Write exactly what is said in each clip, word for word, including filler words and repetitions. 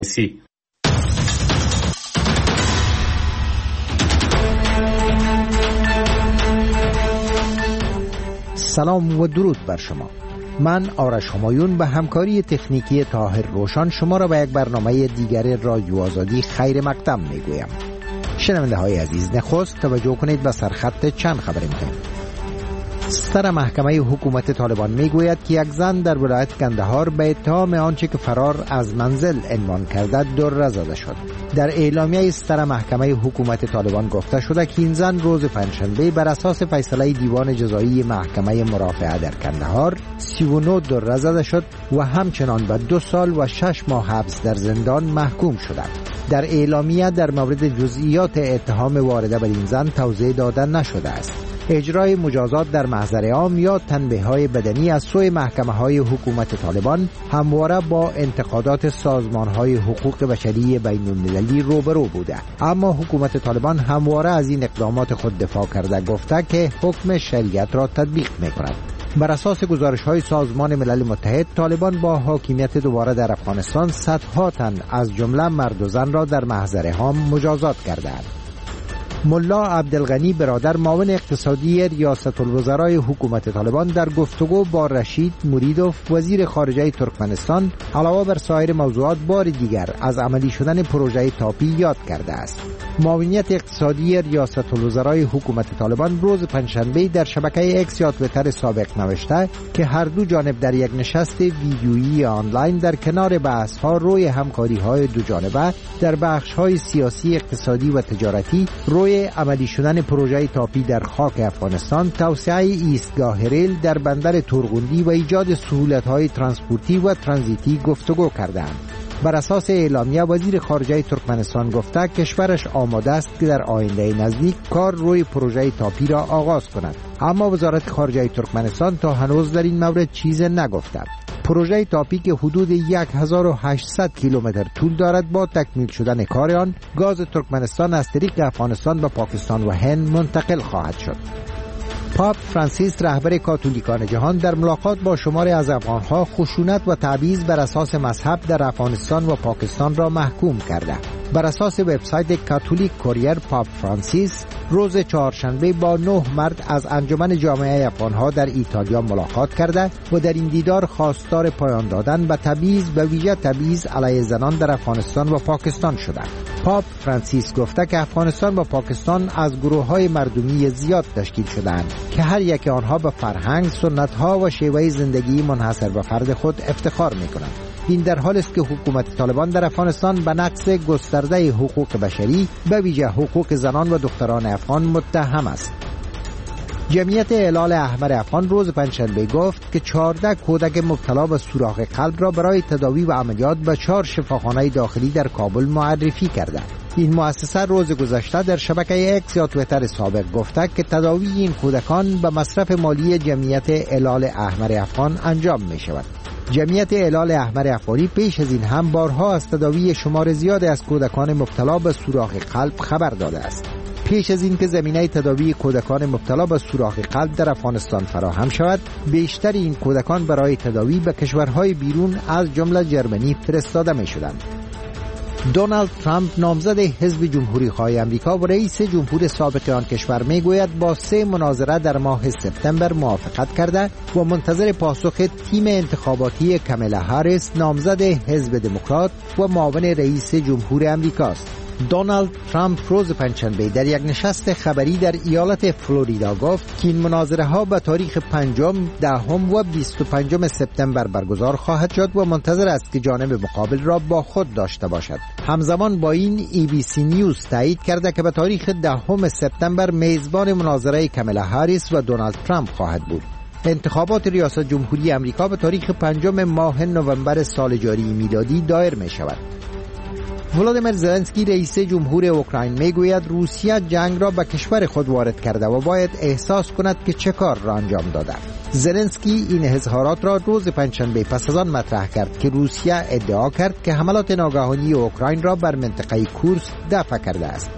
سی. سلام و درود بر شما. من آرش همایون به همکاری تکنیکی طاهر روشن شما را به یک برنامه دیگر رادیو آزادی خیر مقدم میگویم. شنونده های عزیز، نخست توجه کنید به سرخط چند خبر مهم. ستر محکمه حکومت طالبان میگوید که یک زن در ولایت کندهار به اتهام آنچه که فرار از منزل عنوان کرده دره زده شد. در اعلامیه ستر محکمه حکومت طالبان گفته شده که این زن روز پنجشنبه بر اساس فیصله دیوان جزایی محکمه مرافعه در کندهار سی و نه دره زده شد و همچنان به دو سال و شش ماه حبس در زندان محکوم شده. در اعلامیه در مورد جزئیات اتهام وارده بر این زن توضیح داده نشده است. اجرای مجازات در محضر عام یا تنبیه‌های بدنی از سوی محکمه‌های حکومت طالبان همواره با انتقادات سازمان‌های حقوق بشری بین‌المللی روبرو بوده، اما حکومت طالبان همواره از این اقدامات خود دفاع کرده، گفته که حکم شریعت را تطبیق می‌کند. بر اساس گزارش‌های سازمان ملل متحد، طالبان با حاکمیت دوباره در افغانستان صدها تن از جمله مرد و زن را در محضر عام مجازات کردند. ملا عبدالغنی برادر، معاون اقتصادی ریاست الوزرای حکومت طالبان، در گفتگو با رشید موریدوف وزیر خارجه ترکمنستان علاوه بر سایر موضوعات بار دیگر از عملی شدن پروژه تاپی یاد کرده است. معاونیت اقتصادی ریاست الوزرای حکومت طالبان روز پنجشنبه در شبکه اکس یا توییتر سابق نوشته که هر دو جانب در یک نشست ویدیویی آنلاین در کنار بحث‌ها روی همکاری‌های دو جانبه در بخش‌های سیاسی، اقتصادی و تجارتی روی عملی شدن پروژه تاپی در خاک افغانستان، توسعه ایستگاه ریل در بندر تورغوندی و ایجاد سهولت‌های ترانسپورتی و ترانزیتی گفتگو کردند. بر اساس اعلامیه، وزیر خارجه ترکمنستان گفته کشورش آماده است که در آینده نزدیک کار روی پروژه تاپی را آغاز کند، اما وزارت خارجه ترکمنستان تا هنوز در این مورد چیز نگفته. پروژه تاپی که حدود هزار و هشتصد کیلومتر طول دارد، با تکمیل شدن کار آن گاز ترکمنستان از طریق افغانستان به پاکستان و هند منتقل خواهد شد. پاپ فرانسیس، رهبر کاتولیکان جهان، در ملاقات با شماری از افغانها خشونت و تبعیض بر اساس مذهب در افغانستان و پاکستان را محکوم کرده. بر اساس وبسایت کاتولیک کوریر، پاپ فرانسیس روز چهارشنبه با نه مرد از انجمن جامعه افغانها در ایتالیا ملاقات کرده و در این دیدار خواستار پایان دادن به تبعیض، به ویژه تبعیض علیه زنان در افغانستان و پاکستان شده. پاپ فرانسیس گفته که افغانستان و پاکستان از گروه‌های مردمی زیاد تشکیل شده‌اند که هر یک آنها به فرهنگ، سنت‌ها و شیوه زندگی منحصر به فرد خود افتخار می‌کنند. این در حالی است که حکومت طالبان در افغانستان به نقض گسترده حقوق بشری، به ویژه حقوق زنان و دختران افغان متهم است. جمعیت هلال احمر افغان روز پنجشنبه گفت که چهارده کودک مبتلا به سوراخ قلب را برای تداوی و عملیات به چهار شفاخانه داخلی در کابل معرفی کرده. این مؤسسه روز گذشته در شبکه اکس یا توییتر سابق گفته که تداوی این کودکان به مصرف مالی جمعیت هلال احمر افغان انجام می شود. جمعیت هلال احمر افغانی پیش از این هم بارها از تداوی شمار زیاد از کودکان مبتلا به سوراخ قلب خبر داده است. پیش از این که زمینه تداوی کودکان مبتلا به سوراخ قلب در افغانستان فراهم شود، بیشتر این کودکان برای تداوی به کشورهای بیرون از جمله جرمنی فرستاده می شدند. دونالد ترامپ، نامزد حزب جمهوری‌خواه آمریکا و رئیس جمهور سابق آن کشور، میگوید با سه مناظره در ماه سپتامبر موافقت کرده و منتظر پاسخ تیم انتخاباتی کامالا هاریس، نامزد حزب دموکرات و معاون رئیس جمهور آمریکا است. دونالد ترامپ روز پنجشنبه در یک نشست خبری در ایالت فلوریدا گفت که این مناظره ها به تاریخ پنجم، دهم و بیست و پنجم سپتامبر برگزار خواهد شد و منتظر است که جانب مقابل را با خود داشته باشد. همزمان با این ای بی سی نیوز تایید کرده که به تاریخ دهم سپتامبر میزبان مناظره کامالا هاریس و دونالد ترامپ خواهد بود. انتخابات ریاست جمهوری آمریکا به تاریخ پنجم ماه نوامبر سال جاری میلادی دایر می شود. ولادیمیر زلنسکی، رئیس جمهور اوکراین، میگوید روسیه جنگ را به کشور خود وارد کرده و باید احساس کند که چه کار را انجام داده. زلنسکی این اظهارات را روز پنجشنبه پس از آن مطرح کرد که روسیه ادعا کرد که حملات ناگهانی اوکراین را بر منطقه کورسک دفع کرده است.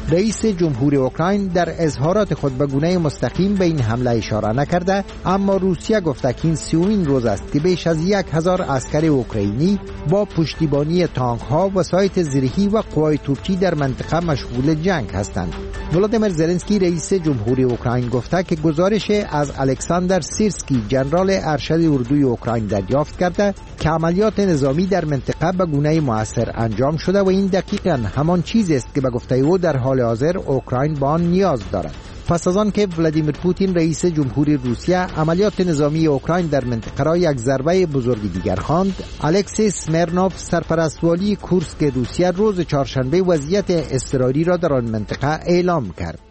رئیس جمهوری اوکراین در اظهارات خود به گونه مستقیم به این حمله اشاره نکرده، اما روسیه گفته که این سومین روز است که بیش از یک هزار عسکر اوکراینی با پشتیبانی تانک ها، وسایط زرهی و قوای توپچی در منطقه مشغول جنگ هستند. ولادیمیر زلنسکی رئیس جمهوری اوکراین گفته که گزارش از الکساندر سیرسکی ژنرال ارشد اردوی اوکراین دریافت کرده که عملیات نظامی در منطقه به گونه مؤثر انجام شده و این دقیقاً همان چیزی است که به گفته او در حال حاضر اوکراین با آن نیاز دارد. پس از آن که ولادیمیر پوتین رئیس جمهوری روسیه عملیات نظامی اوکراین در منطقه را یک ضربه بزرگ دیگر خواند، الکسی سمرنوف سرپرست والی کورسک روسیه روز چهارشنبه وضعیت اضطراری را در آن منطقه اعلام کرد.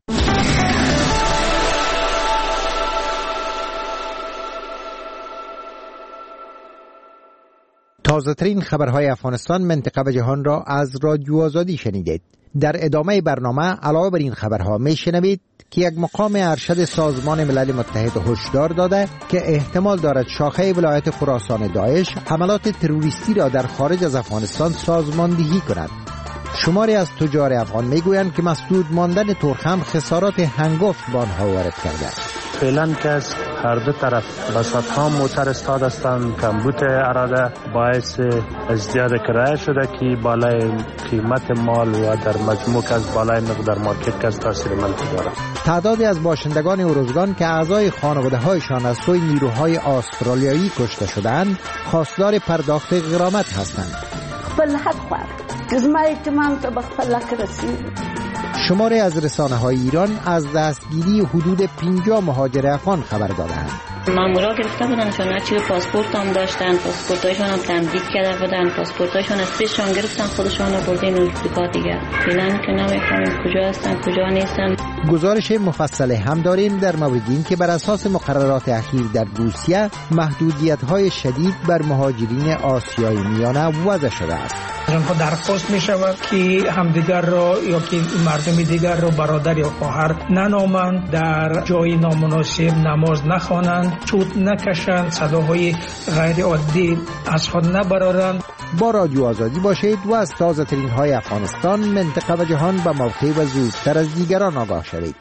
تازه ترین خبرهای افغانستان، منطقه و جهان را از رادیو آزادی شنیدید. در ادامه برنامه علاوه بر این خبرها میشنوید که یک مقام ارشد سازمان ملل متحد هشدار داده که احتمال دارد شاخه ولایت خراسان داعش حملات تروریستی را در خارج از افغانستان سازماندهی کند. شماری از تجار افغان میگویند که مسدود ماندن تورخم خسارات هنگفت به آنها وارد کرده. فعلا که از هر دو طرف بساطها موتر استاد هستند، کمبود اراده باعث ازدیاد کرایه شده که بالای قیمت مال و در مجموع از بالای نقد در مارکت که از تاثیر منفی دارد. تعدادی از باشندگان اروزگان که اعضای خانواده هایشان از سوی نیروهای استرالیایی کشته شدند خواستار پرداخت غرامت هستند. خپل حق خواهد جزمه اتمام تا بخپل حق رسید. شماری از رسانه های ایران از دستگیری حدود پنجاه مهاجر افغان خبر دادند. مامورا گرفته بودن چون چی پاسپورت هم داشتن، پاسپورتایشون هم تمدید کرده بودن، پاسپورتایشون از پیششان گرفتن خودشون رو بردن امریکا دیگه. فعلا که نمیفهمیم کجا هستن کجا نیستن. گزارش مفصل هم داریم در مورد این که بر اساس مقررات اخیر در روسیه محدودیت‌های شدید بر مهاجرین آسیای میانه وضع شده است. آنها درخواست می شود که همدیگر را یا که مردم دیگر را برادر یا خواهر ننامند، در جای نامناسب نماز نخوانند، چوت نکشند، صداهای غیر عادی از خود نبرارند. با رادیو آزادی باشید و از تازه ترین های افغانستان، منطقه و جهان به موقع و زودتر از دیگران آگاه شوید.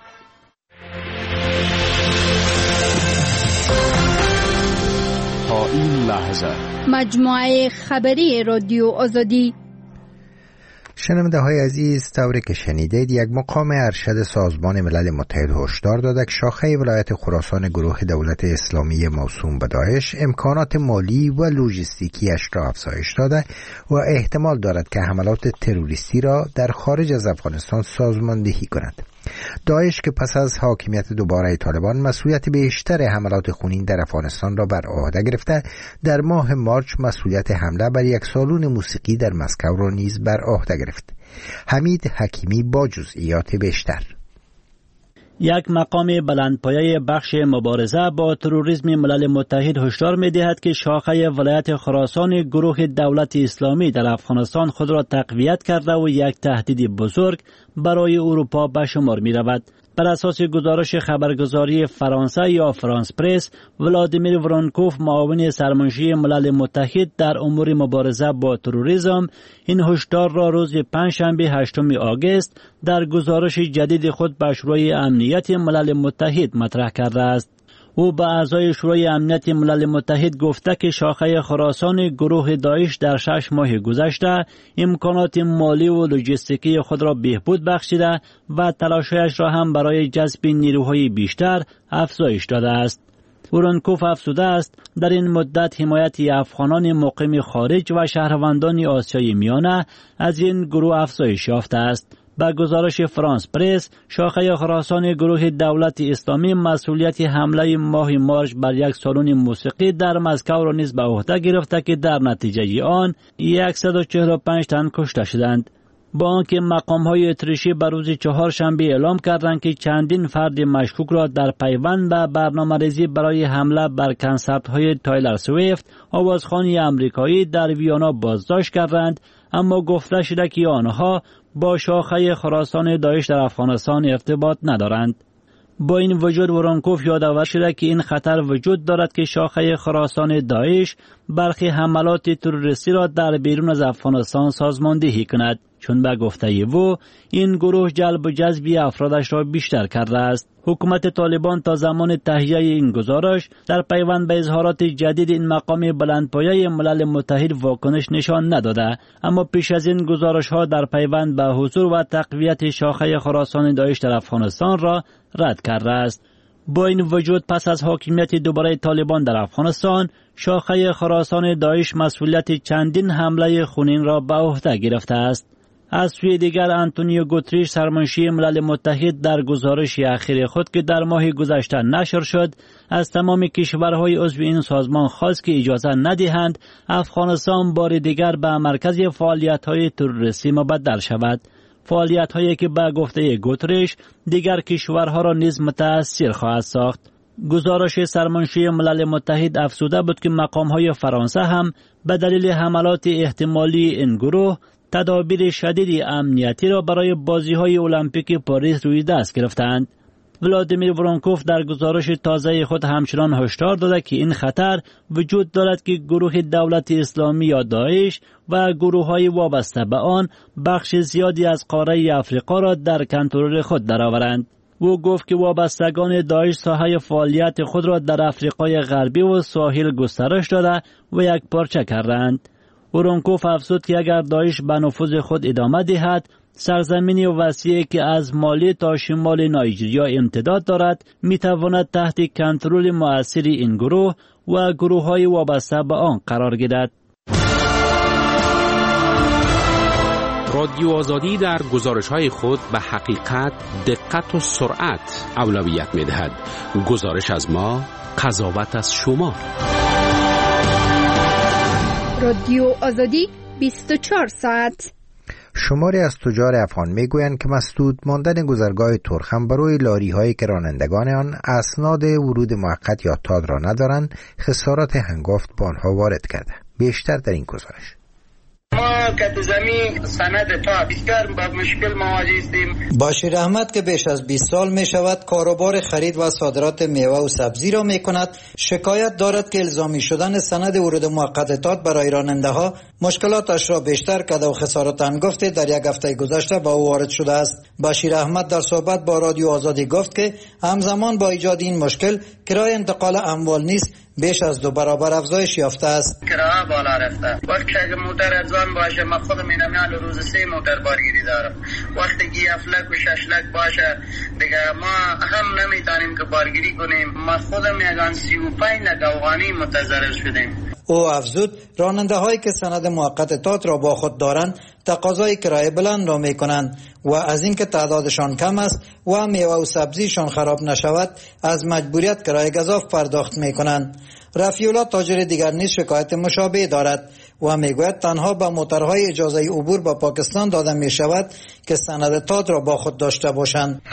تا این لحظه مجموعه خبری رادیو آزادی. شنونده های عزیز، طوری که شنیدید یک مقام ارشد سازمان ملل متحد هشدار داده که شاخه ولایت خراسان گروه دولت اسلامی موسوم به داعش امکانات مالی و لوجستیکیش را افزایش داده و احتمال دارد که حملات تروریستی را در خارج از افغانستان سازماندهی کند. داعش که پس از حاکمیت دوباره طالبان مسئولیت بیشتر حملات خونین در افغانستان را بر عهده گرفته، در ماه مارچ مسئولیت حمله بر یک سالن موسیقی در مسکو را نیز بر عهده گرفت. حمید حکیمی با جزئیات بیشتر. یک مقام بلندپایه بخش مبارزه با تروریسم ملل متحد هشدار می‌دهد که شاخه ولایت خراسان گروه دولت اسلامی در افغانستان خود را تقویت کرده و یک تهدید بزرگ برای اروپا به شمار می‌رود. بر اساس گزارش خبرگزاری فرانسه یا فرانس پرس، ولادیمیر ورونکوف معاون سرمنشی ملل متحد در امور مبارزه با تروریسم این هشدار را روز پنجشنبه هشتم آگوست در گزارش جدید خود به شورای امنیت ملل متحد مطرح کرده است. او به اعضای شورای امنیت ملل متحد گفته که شاخه خراسان گروه داعش در شش ماه گذشته امکانات مالی و لوجستیکی خود را بهبود بخشیده و تلاشش را هم برای جذب نیروهای بیشتر افزایش داده است. ورونکوف افزوده است در این مدت حمایت افغانان مقیم خارج و شهروندان آسیای میانه از این گروه افزایش یافته است. با گزارش فرانس پرس، شاخه خراسان گروه دولت اسلامی مسئولیت حمله ماه مارچ بر یک سالن موسیقی در مسکو را نیز به عهده گرفته که در نتیجه آن صد و چهل و پنج تن کشته شدند. با آنکه مقام‌های اتریشی بر روز چهارشنبه اعلام کردند که چندین فرد مشکوک را در پیوند به برنامه‌ریزی برای حمله بر کنسرت‌های تایلر سویفت، آوازخوان آمریکایی در ویانا بازداشت کردند، اما گفته شده که آنها با شاخه خراسان داعش در افغانستان ارتباط ندارند. با این وجود ورونکوف یادآور شده که این خطر وجود دارد که شاخه خراسان داعش برخی حملات تروریستی را در بیرون از افغانستان سازماندهی کند. چون به گفته او این گروه جلب و جذب افرادش را بیشتر کرده است. حکومت طالبان تا زمان تهیه این گزارش در پیوند به اظهارات جدید این مقام بلندپایه ملل متحد واکنش نشان نداده، اما پیش از این گزارش ها در پیوند به حضور و تقویت شاخه خراسان داعش در افغانستان را رد کرده است. با این وجود پس از حاکمیت دوباره طالبان در افغانستان، شاخه خراسان داعش مسئولیت چندین حمله خونین را به عهده گرفته است. از سوی دیگر آنتونیو گوتریش سرمنشی ملل متحد در گزارش اخیر خود که در ماه گذشته نشر شد از تمام کشورهای عضو این سازمان خواست که اجازه ندهند افغانستان بار دیگر به مرکز فعالیت‌های تروریستی مبدل شود، فعالیت‌هایی که به گفته گوتریش دیگر کشورها را نیز متأثر خواهد ساخت. گزارش سرمنشی ملل متحد افزوده بود که مقام‌های فرانسه هم به دلیل حملات احتمالی این گروه تدابیر شدید امنیتی را برای بازی‌های المپیک پاریس روی دست گرفتند. ولادیمیر ورونکوف در گزارش تازه خود همچنان هشدار داده که این خطر وجود دارد که گروه دولت اسلامی یا داعش و گروه‌های وابسته به آن بخش زیادی از قاره افریقا را در کنترل خود درآورند. او گفت که وابستگان داعش ساحه فعالیت خود را در افریقای غربی و ساحل گسترش داده و یک پارچه کردند. ورونکوف افزود که اگر داعش به نفوذ خود ادامه دهد، سرزمینی وسیعی که از مالی تا شمال نایجریا امتداد دارد میتواند تحت کنترل مؤثر این گروه و گروه‌های وابسته به آن قرار گیرد. رادیو آزادی در گزارش‌های خود به حقیقت، دقت و سرعت اولویت می‌دهد. گزارش از ما، قضاوت از شما. رادیو آزادی بیست و چهار ساعت. شماری از تجار افغان میگویند که مسدود ماندن گذرگاه ترخم برای لاری هایی که رانندگان آن اسناد ورود موقت یا تاد را ندارند خسارات هنگفت به آنها وارد کرده. بیشتر در این گزارش. ما کت زمین سند تا بسیار با مشکل مواجه هستیم. باشیر احمد که بیش از بیست سال می شود کاروبار خرید و صادرات میوه و سبزی را می کند، شکایت دارد که الزامی شدن سند ورود موقت تاد برای راننده ها مشکلاتش را بیشتر کرده و خسارات هنگفت در یک هفته گذشته با او وارد شده است. باشیر احمد در صحبت با رادیو آزادی گفت که همزمان با ایجاد این مشکل کرایه انتقال اموال نیز بیش از دو برابر افزایش یافته است. کرایه بالا رفته. وقتی که موتر ارزان باشه، ما خودم اینم روز سه موتر بارگیری دارم. وقتی که افلک و ششلک باشه دیگه ما هم نمیتونیم که بارگیری کنیم. ما خودم یگان سی و پنج نگوانی متضرر شدیم. او افزود راننده هایی که سند موقت تات را با خود دارند تقاضای کرایه بلند را می کنند و از اینکه تعدادشان کم است و میوه و سبزیشان خراب نشود از مجبوریت کرایه گزاف پرداخت می کنند. رفیع‌الله تاجر دیگر نیز شکایت مشابه دارد و میگوید تنها به موترهای اجازه عبور به پاکستان داده می شود که سند تاد را با خود داشته باشند.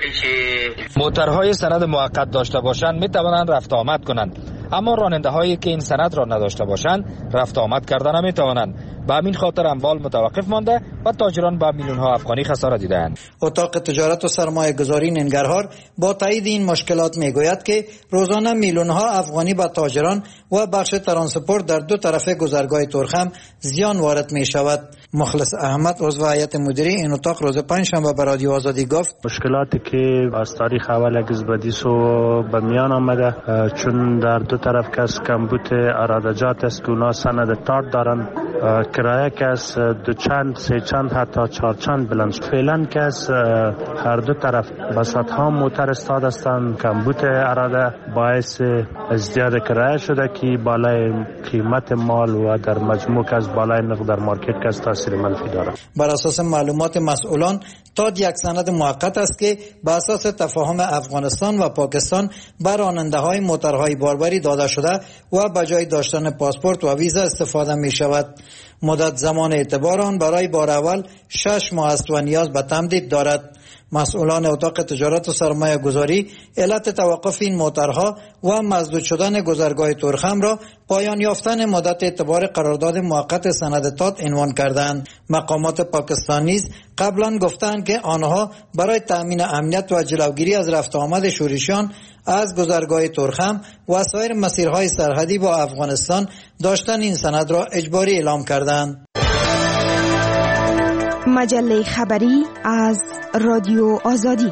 موترهای سند موقت داشته باشند می توانند رفت آمد کنند، اما راننده هایی که این سند را نداشته باشند رفت آمد کردن نمی توانند. به همین خاطر اموال متوقف مانده و تاجران با میلیون ها افغانی خسارت دیدند. اتاق تجارت و سرمایه گذاری ننگرهار با تایید این مشکلات میگوید که روزانه میلیون ها افغانی با تاجران و بخش ترانسپورت در دو طرف گذرگاه ترخم زیان وارد می شود. مخلص احمد عضو هیئت مدیره این اتاق روز پنجشنبه به رادیو آزادی گفت مشکلاتی که از تاریخ اول از بدیس و به میان آمده، چون در دو طرف کس کمبود ارادجات است که اونا سند تارد دارن، کرایه که از دو چند سه چند حتی چهار چند بلند. فعلا که از هر دو طرف بساط ها موتر استاد هستند، کمبود اراده باعث ازدیاد کرایه شده که بالای قیمت مال و در مجموع از بالای نرخ در مارکت که از تاثیر منفی دارد. بر اساس معلومات مسئولان تاد یک سند موقت است که بر اساس تفاهم افغانستان و پاکستان بر راننده های موترهای باربری داده شده و به جای داشتن پاسپورت و ویزا استفاده می شود. مدت زمان اعتبار آن برای بار اول شش ماه است و نیاز به تمدید دارد. مسئولان اتاق تجارت و سرمایه گذاری علت توقف این موترها و مسدود شدن گذرگاه ترخم را پایان یافتن مدت اعتبار قرارداد موقت سند تات عنوان کردند. مقامات پاکستان نیز قبلا گفتند که آنها برای تأمین امنیت و جلوگیری از رفت آمد شورشیان از گذرگاه ترخم و سایر مسیرهای سرحدی با افغانستان داشتن این سند را اجباری اعلام کردند. مجله خبری از رادیو آزادی.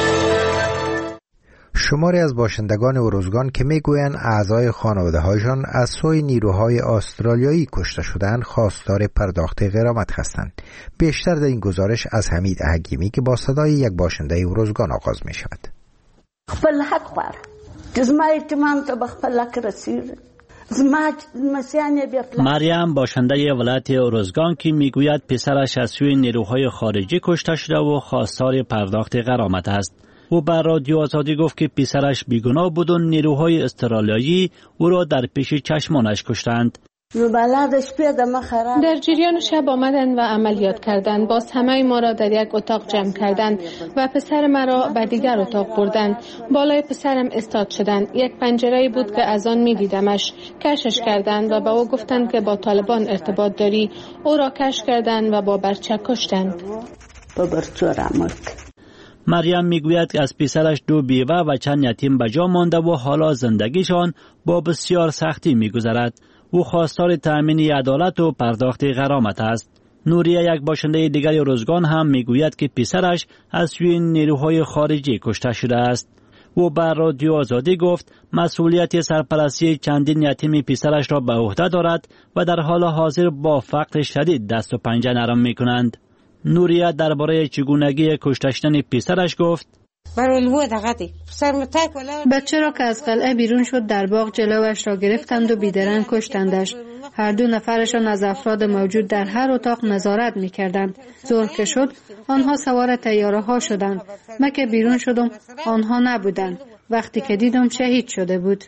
شماری از باشندگان ارزگان که میگویند اعضای خانواده‌هایشان از سوی نیروهای استرالیایی کشته شدند خواستار پرداخت غرامت هستند. بیشتر در این گزارش از حمید حکیمی که با صدای یک باشنده ارزگان آغاز می شود. خپل حق خوار جزما اعتمام تو بخپل حق رسید. مریم باشنده ولایت ارزگان که میگوید پسرش از سوی نیروهای خارجی کشته شده و خواستار پرداخت غرامت است. او بر رادیو آزادی گفت که پسرش بیگناه بود و نیروهای استرالیایی او را در پیش چشمانش کشتند. در جریان شب آمدند و عملیات کردند. باز همه ما را در یک اتاق جمع کردند و پسر مرا به دیگر اتاق بردند. بالای پسرم استاد شدند. یک پنجره بود که از آن می دیدمش. کشش کردند و به او گفتند که با طالبان ارتباط داری. او را کش کردند و با برچه کشتند. مریم میگوید که از پسرش دو بیوه و چند یتیم به جا مانده و حالا زندگیشان با بسیار سختی میگذرد. او خواستار تأمین عدالت و پرداخت غرامت است. نوریه یک باشنده دیگر ارزگان هم میگوید که پسرش از سوی نیروهای خارجی کشته شده است. او بر رادیو آزادی گفت مسئولیت سرپرستی چندین یتیم پسرش را به عهده دارد و در حال حاضر با فقر شدید دست و پنجه نرم میکنند. نوریه درباره چگونگی کشته شدن پسرش گفت بچه را که از قلعه بیرون شد در باغ جلوش را گرفتند و بیدرنگ کشتندش. هر دو نفرشان از افراد موجود در هر اتاق نظارت می‌کردند. ظهر که شد آنها سوار طیاره ها شدند. من که بیرون شدم آنها نبودند. وقتی که دیدم شهید شده بود.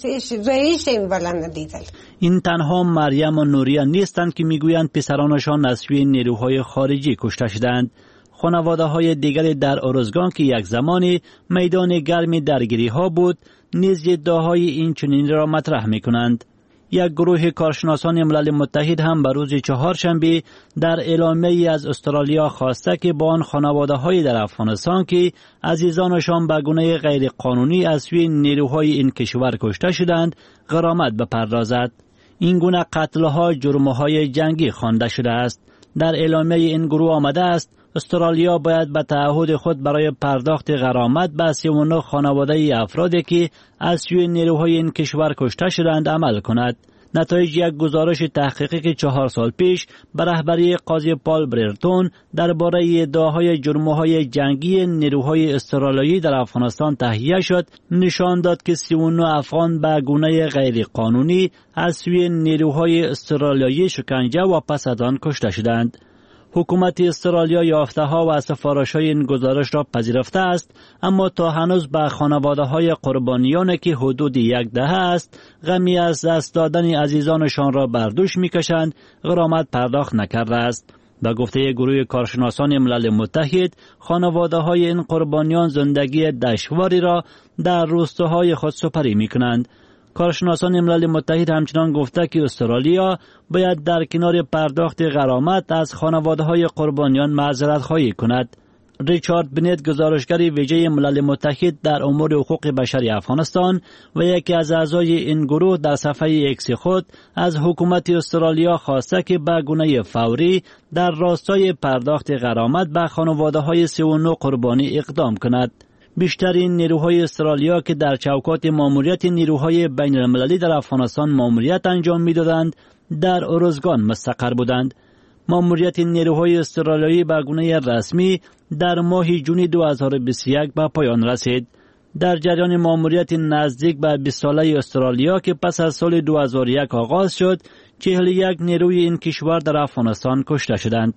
این تنها مریم و نوریه نیستند که میگویند پسرانشان از سوی نیروهای خارجی کشته شدند. خانواده های دیگری در ارزگان که یک زمانی میدان گرم درگیری ها بود نیز ادعاهای این چنین را مطرح می کنند. یک گروه کارشناسان ملل متحد هم به روز چهارشنبه در اعلامیه‌ای از استرالیا خواسته که با آن خانواده های در افغانستان که عزیزانشان به گونه غیر قانونی از سوی نیروهای این کشور کشته شدند غرامت بپردازد. این گونه قتل‌ها جرم‌های جنگی خوانده شده است. در اعلامیه این گروه آمده است استرالیا باید به تعهد خود برای پرداخت غرامت به سی و نه خانواده افرادی که از سوی نیروهای این کشور کشته شدند عمل کند. نتایج یک گزارش تحقیقی که چهار سال پیش به رهبری قاضی پال بررتون درباره ادعاهای جرم‌های جنگی نیروهای استرالیایی در افغانستان تهیه شد نشان داد که سی و نه افغان به گونه غیر قانونی از سوی نیروهای استرالیایی شکنجه و پس از آن کشته شدند. حکومت استرالیا یافته ها و سفارش های این گزارش را پذیرفته است، اما تا هنوز به خانواده های قربانیان که حدود یک دهه است غمی از دست دادن عزیزانشان را بر دوش میکشند غرامت پرداخت نکرده است. به گفته گروه کارشناسان ملل متحد خانواده های این قربانیان زندگی دشواری را در روستاهای خود سپری میکنند. کارشناسان ملل متحد همچنان گفته که استرالیا باید در کنار پرداخت غرامت از خانواده‌های قربانیان معذرت خواهی کند. ریچارد بنت گزارشگر ویژه ملل متحد در امور حقوق بشری افغانستان و یکی از اعضای این گروه در صفحه اکس خود از حکومت استرالیا خواسته که به گونه فوری در راستای پرداخت غرامت به خانواده‌های سی و نه قربانی اقدام کند. بیشترین نیروهای استرالیا که در چوکات ماموریت نیروهای بین المللی در افغانستان ماموریت انجام می‌دادند در ارزگان مستقر بودند. ماموریت نیروهای استرالیایی به گونه رسمی در ماه جون دو هزار و بیست و یک به پایان رسید. در جریان ماموریت نزدیک به بیست ساله استرالیا که پس از سال دو هزار و یک آغاز شد، چهل و یک نیروی این کشور در افغانستان کشته شدند.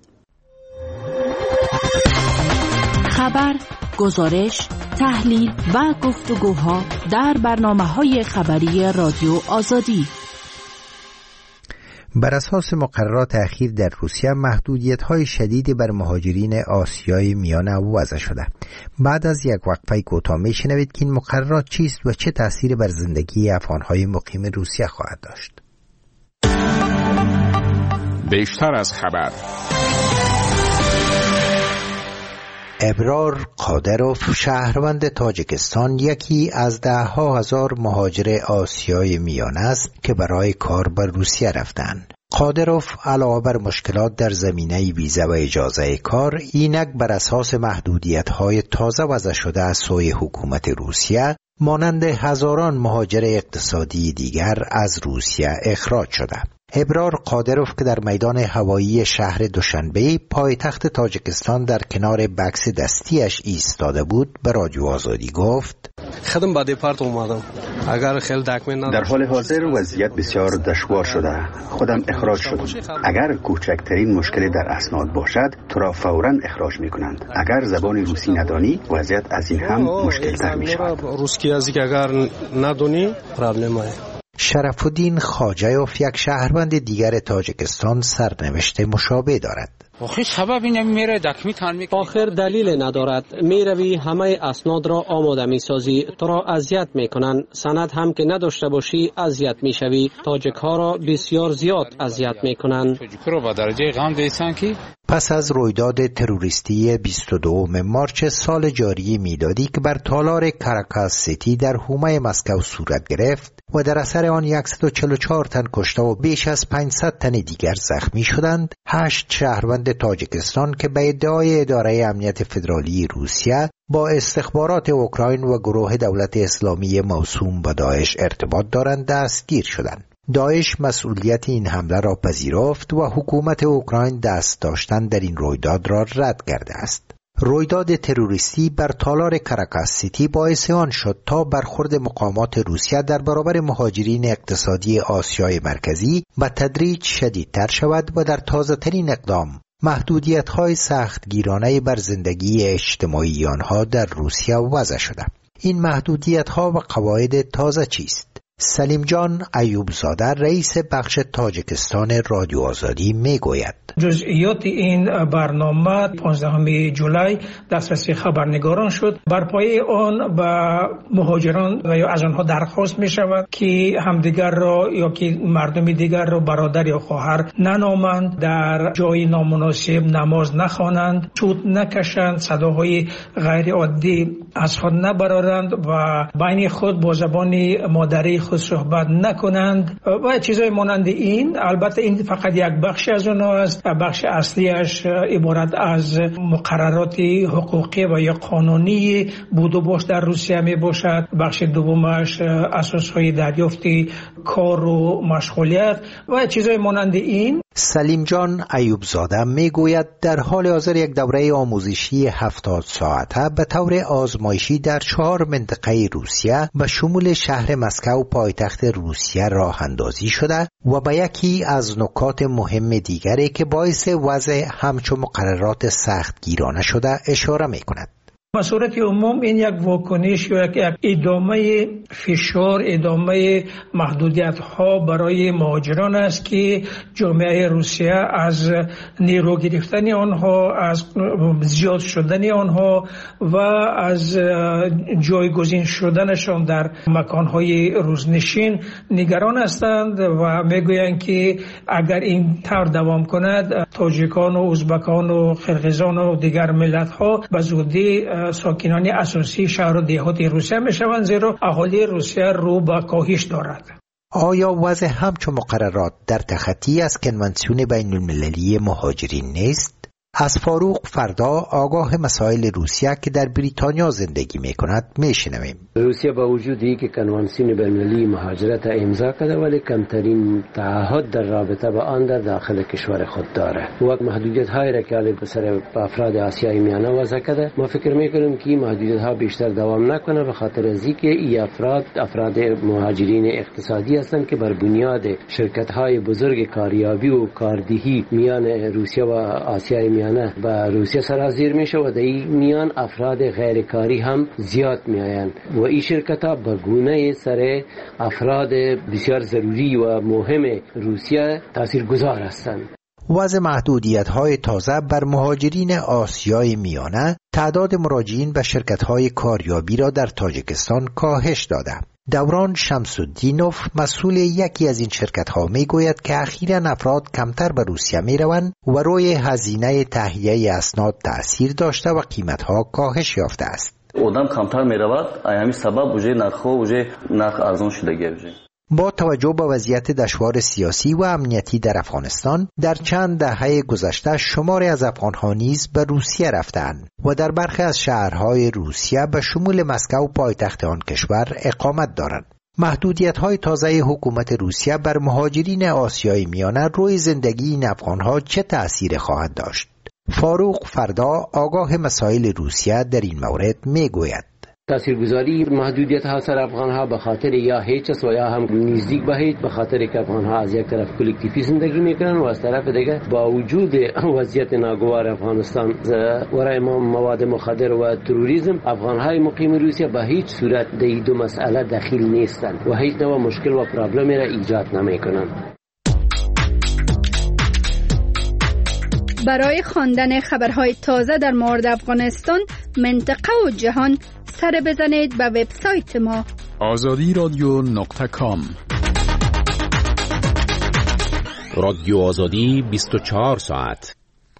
خبر، گزارش، تحلیل و گفتگوها در برنامه‌های خبری رادیو آزادی. بر اساس مقررات اخیر در روسیه محدودیت‌های شدیدی بر مهاجرین آسیای میانه وضع شده. بعد از یک وقفه کوتاه میشنوید که این مقررات چیست و چه تأثیری بر زندگی افغان‌های مقیم روسیه خواهد داشت. بیشتر از خبر. ابرار قادروف شهروند تاجیکستان یکی از ده ها هزار مهاجر آسیای میانه است که برای کار به روسیه رفتند. قادروف علاوه بر مشکلات در زمینه ویزا و اجازه کار، اینک بر اساس محدودیت‌های تازه وضع شده از سوی حکومت روسیه مانند هزاران مهاجر اقتصادی دیگر از روسیه اخراج شده. ابرار قادروف که در میدان هوایی شهر دوشنبه پایتخت تاجیکستان در کنار بکس دستیش ایستاده بود به رادیو آزادی گفت: خدم با دیپارت اومدم. اگر خیلی دکمن در حال حاضر وضعیت بسیار دشوار شده. خودم اخراج شدم. اگر کوچکترین مشکلی در اسناد باشد تو را فوراً اخراج میکنند. اگر زبان روسی ندانی وضعیت از این هم مشکل تر می شود. روسی ازی که اگر ندانی پرابلمه. شرف الدین خاجیوف یک شهروند دیگر تاجیکستان سرنوشت مشابه دارد. آخر دلیل ندارد، میروی همه اسناد را آماده میسازی، تو را اذیت میکنن، سند هم که نداشته باشی اذیت میشوی. تاجیک ها را بسیار زیاد اذیت میکنن. پس از رویداد تروریستی بیست و دوم مارچ سال جاری میلادی که بر تالار کاراکاس سیتی در حومه مسکو صورت گرفت و در اثر آن صد و چهل و چهار تن کشته و بیش از پانصد تن دیگر زخمی شدند، هشت شهروند تاجیکستان که به ادعای اداره امنیت فدرالی روسیه با استخبارات اوکراین و گروه دولت اسلامی موسوم به داعش ارتباط دارند دستگیر شدند. داعش مسئولیت این حمله را پذیرفت و حکومت اوکراین دست داشتن در این رویداد را رد کرده است. رویداد تروریستی بر تالار کاراکاس سیتی باعث آن شد تا برخورد مقامات روسیه در برابر مهاجرین اقتصادی آسیای مرکزی به تدریج شدیدتر شود و در تازه‌ترین اقدام محدودیت‌های سختگیرانه بر زندگی اجتماعی آنها در روسیه وضع شده. این محدودیت‌ها و قواعد تازه چیست؟ سلیم جان ایوب زاده رئیس بخش تاجیکستان رادیو آزادی میگوید: جزئیات این برنامه پانزدهم جولای دسترسی خبرنگاران شد. بر پایه آن به مهاجران و یا از آنها درخواست می شود که همدیگر را یا که مردم دیگر را برادر یا خواهر ننامند، در جای نامناسب نماز نخوانند، چوت نکشند، صداهای غیر عادی از خود نبرارند و بین خود با زبان مادری خود صحبت نکنند و چیزای مانند این. البته این فقط یک بخش از اونها است. بخش اصلیش عبارت از مقررات حقوقی و یا قانونی بود و باش در روسیه می باشد. بخش دومش اساسهای دریافت کار و مشغولیت و چیزای مانند این. سلیم جان ایوب زاده می گوید در حال حاضر یک دوره آموزشی هفتاد ساعته به طور آزمایشی در چهار منطقه روسیه به شمول شهر مسکو پایتخت روسیه راه اندازی شده و به یکی از نکات مهم دیگری که باعث وضع همچو مقررات سختگیرانه شده اشاره می کند. به صورت عموم این یک واکنش یا یک ادامه فشار، ادامه محدودیت ها برای مهاجران است که جامعه روسیه از نیرو گرفتن آنها، از زیاد شدن آنها و از جایگزین شدنشان در مکانهای روزنشین نگران هستند و میگویند که اگر این طور دوام کند تاجیکان و ازبکان و قرقیزان و دیگر ملت ها به زودی ساکنان اساسی شهر و دیهات روسیه میشوند، زیرا اهالی روسیه رو به کاهش دارد. آیا وضع همچون مقررات در تخطی از کنوانسیون بین المللی مهاجرین نیست؟ از فاروق فردا آگاه مسائل روسیه که در بریتانیا زندگی می کند می شنویم. روسیه با وجودی که کنوانسیون بین‌المللی مهاجرت امضا کرده ولی کمترین تعهد در رابطه با آن در داخل کشور خود داره. وقت محدودیت هایی را که علیه بسر افراد آسیای میانه وضع کرده، ما فکر میکنیم که محدودیت ها بیشتر دوام نکنه به خاطر از اینکه این افراد افراد مهاجرین اقتصادی هستند که بر بنیاد شرکت های بزرگ کاریابی و کاردهی میان روسیه و آسیای میانه و روسیه سرازیر میشه و در این میان افراد غیرکاری هم زیاد میآیند و این شرکت ها به گونه سر افراد بسیار ضروری و مهم روسیه تاثیرگذار هستند. وضع محدودیت‌های تازه بر مهاجرین آسیای میانه تعداد مراجعین به شرکت‌های کاریابی را در تاجیکستان کاهش داده. دوران شمس‌الدینوف مسئول یکی از این شرکت‌ها میگوید که اخیراً افراد کمتر به روسیه میروند و روی هزینه تهیه اسناد تأثیر داشته و قیمت‌ها کاهش یافته است. آدم کمتر میرود، همین سبب وجه نرخ وجه نرخ ارزان شدگی وجه. با توجه به وضعیت دشوار سیاسی و امنیتی در افغانستان، در چند دهه گذشته شماری از افغان‌ها نیز به روسیه رفتند و در برخی از شهرهای روسیه به شمول مسکو پایتخت آن کشور اقامت دارند. محدودیت‌های تازه حکومت روسیه بر مهاجرین آسیای میانه روی زندگی این افغان‌ها چه تأثیر خواهد داشت؟ فاروق فردا آگاه مسائل روسیه در این مورد میگوید. تاثیرگذاری محدودیت ها سر افغان ها به خاطر یا هیچ است و یا هم نزدیک به هیچ، به خاطر که افغان ها از یک طرف کلکتیفی زندگی میکنن و از طرف دیگه با وجود وضعیت ناگوار افغانستان ورای مواد مخدر و تروریسم، افغان های مقیم روسیه به هیچ صورت در این دو مسئله دخیل نیستند و هیچ نوع مشکل و پرابلمی را ایجاد نمیکنند. برای خواندن خبرهای تازه در مورد افغانستان، منطقه و جهان، سر بزنید به وبسایت ما آزادی رادیو نقطه کام. رادیو آزادی بیست و چهار ساعت.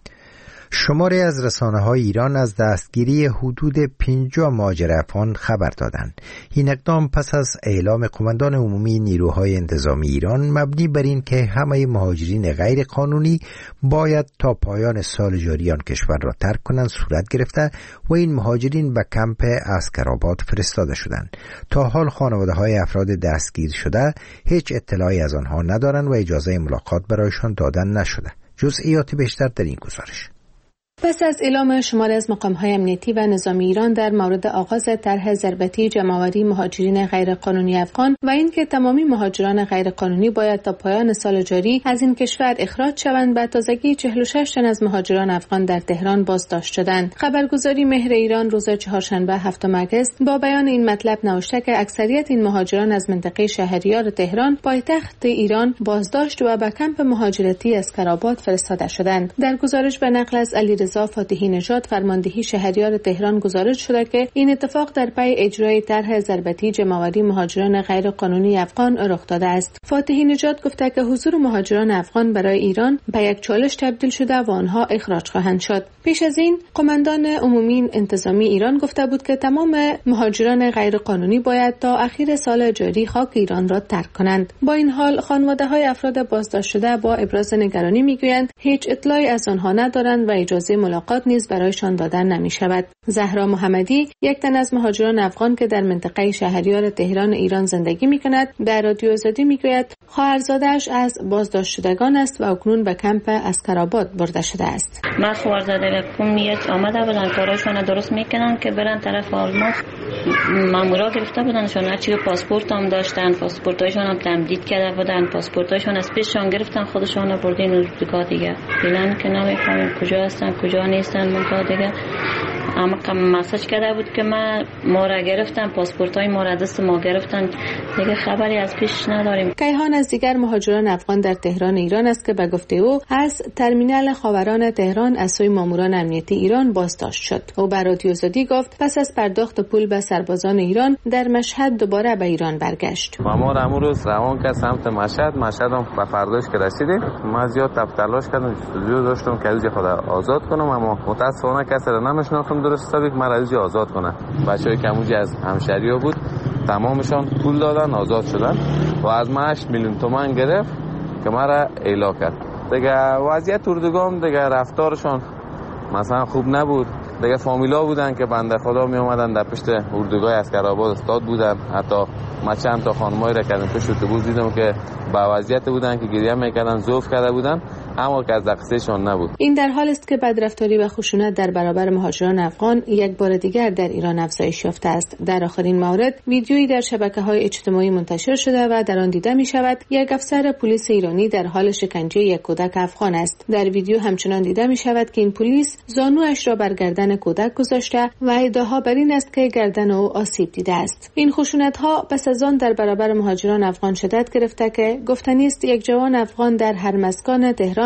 شماری از رسانه‌های ایران از دستگیری حدود پنجاه مهاجر افغان خبر دادند. این اقدام پس از اعلام قماندان عمومی نیروهای انتظامی ایران مبنی بر این که همه مهاجرین غیر قانونی باید تا پایان سال جاری آن کشور را ترک کنند صورت گرفته و این مهاجرین به کمپ عسکرآباد فرستاده شدند. تا حال خانواده‌های افراد دستگیر شده هیچ اطلاعی از آنها ندارند و اجازه ملاقات برایشان دادن نشده. جزئیات بیشتر در این گزارش. پس از اعلام شماری از مقام‌های امنیتی و نظامی ایران در مورد آغاز طرح ضربتی جمع‌آوری مهاجرین غیرقانونی افغان و اینکه تمامی مهاجران غیرقانونی باید تا پایان سال جاری از این کشور اخراج شوند، به تازگی چهل و شش تن از مهاجران افغان در تهران بازداشت شدند. خبرگزاری مهر ایران روز چهارشنبه هفتم آگوست با بیان این مطلب نوشته که اکثریت این مهاجران از منطقه شهریار تهران پایتخت ایران بازداشت و به کمپ مهاجرتی اسکرآباد فرستاده شدند. در گزارش به نقل از علی رضا فاتحی نژاد فرماندهی شهریار تهران گزارش شده که این اتفاق در پی اجرای طرح ضربتی جمع‌آوری مهاجران غیر قانونی افغان رخ داده است. فاتحی نژاد گفته که حضور مهاجران افغان برای ایران به یک چالش تبدیل شده و آنها اخراج خواهند شد. پیش از این قماندان عمومی انتظامی ایران گفته بود که تمام مهاجران غیر قانونی باید تا اخیر سال جاری خاک ایران را ترک کنند. با این حال خانواده‌های افراد بازداشت شده با ابراز نگرانی میگویند هیچ اطلاعی از آنها ندارند و اجازه ملاقات نیز برایشان دادن نمی شود. زهرا محمدی، یک تن از مهاجران افغان که در منطقه شهریار تهران ایران زندگی می کند، در رادیو آزادی می گوید خواهرزاده‌اش از بازداشت شدگان است و اکنون به کمپ اسکرآباد برده شده است. ما خواهرزاده کمیت آمده بودن کاراشون درست میکنن که برن طرف آلمان. مامورا گرفته بودنشون، هرچی پاسپورت هم داشتن، پاسپورتایشون هم تمدید کرده بودن، پاسپورتایشون از پیششان گرفتن خودشون بردن اروپا دیگه. فعلا که نمیفهمیم کجا هستن کجا نیستن. من دیگه اما کم مساج کرده بود که ما ما را گرفتن، پاسپورتای ما را دست ما گرفتن، دیگه خبری از پیش نداریم. کیهان از دیگر مهاجران افغان در تهران ایران است که به گفته او از ترمینال خاوران تهران از سوی ماموران امنیتی ایران بازداشت شد. او به رادیو آزادی گفت پس از پرداخت پول به سربازان ایران در مشهد دوباره به ایران برگشت. ما را امروز روان کرد سمت مشهد. مشهد هم به فرداش که رسیدیم ما زیاد تلاش کردم، استودیو داشتم که از خود آزاد کنم، اما متاسفانه کسی را نمیشناختم درست حسابی که من از آزاد کنم. بچه‌ای که موجی از همشهری‌ها بود تمامشان پول دادن آزاد شدن و از من هشت میلیون تومان گرفت که مرا ایلا کرد. دیگه وضعیت اردوگاه دیگه رفتارشان مثلا خوب نبود. دیگه فامیلا بودن که بنده خدا می اومدن در پشت اردوگاه اسکرآباد استاد بودن. حتی ما چند تا خانمایی را که از پشت اتوبوس دیدم که با وضعیت بودن که گریه میکردن، ذوف کرده بودن، اما که از دقیقشون نبود. این در حال است که بدرفتاری و خشونت در برابر مهاجران افغان یک بار دیگر در ایران افزایش یافته است. در آخرین مورد ویدیویی در شبکه‌های اجتماعی منتشر شده و در آن دیده می شود یک افسر پلیس ایرانی در حال شکنجه یک کودک افغان است. در ویدیو همچنان دیده می شود که این پلیس زانویش را بر گردن کودک گذاشته و ادعاها بر این است که گردن او آسیب دیده است. این خشونت‌ها پس از آن در برابر مهاجران افغان شدت گرفته که گفتنی است یک جوان افغان در هرمزگان تهران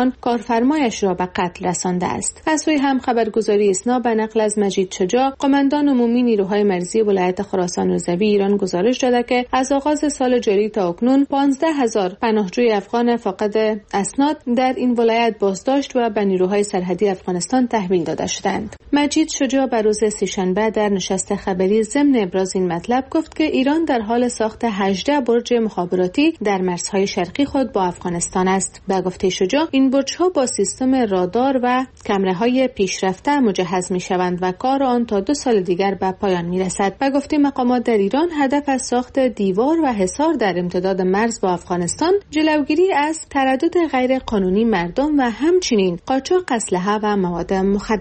ایران کارفرمایش را به قتل رسانده است. از سوی هم خبرگزاری اسنا به نقل از مجید شجاع قماندان عمومی نیروهای مرزی ولایت خراسان رضوی ایران گزارش داده که از آغاز سال جاری تا اکنون پانزده هزار پناهجوی افغان فاقد اسناد در این ولایت بازداشت و به نیروهای سرحدی افغانستان تحویل داده شدند. مجید شجاع بر روز سه‌شنبه در نشست خبری ضمن ابراز این مطلب گفت که ایران در حال ساخت هجده برج مخابراتی در مرزهای شرقی خود با افغانستان است. به گفته شجاع این برج‌ها با سیستم رادار و کامراهای پیشرفته مجهز می‌شوند و کار آن تا دو سال دیگر به پایان می‌رسد. به گفته مقامات در ایران هدف از ساخت دیوار و حصار در امتداد مرز با افغانستان جلوگیری از تردد غیر قانونی مردم و همچنین قاچاق اسلحه و مواد مخدر